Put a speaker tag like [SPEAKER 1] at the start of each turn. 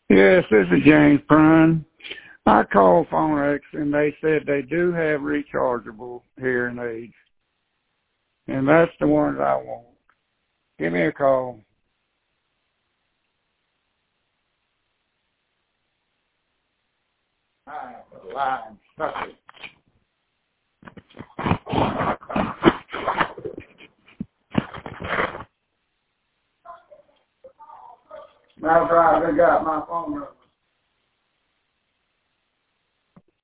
[SPEAKER 1] Yes, this is James Prun. I called Phonex and they said they do have rechargeable hearing aids. And that's the ones I want. Give me a call. I have a line. Suck it. Now, driver got my phone up.